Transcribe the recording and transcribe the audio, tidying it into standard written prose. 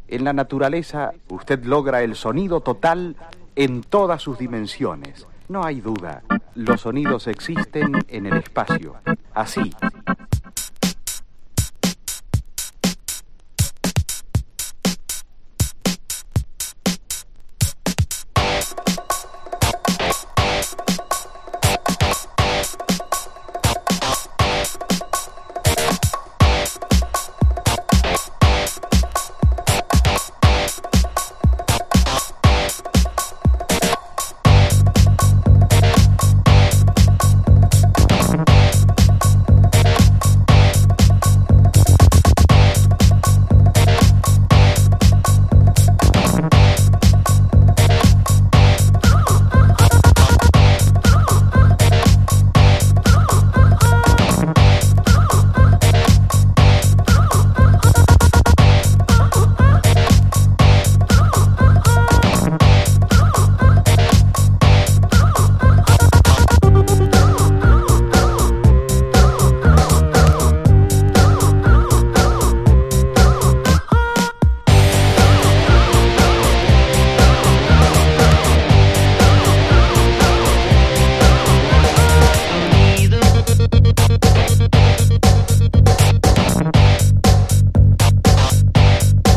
En la naturaleza, usted logra el sonido total en todas sus dimensiones. No hay duda, los sonidos existen en el espacio. Así,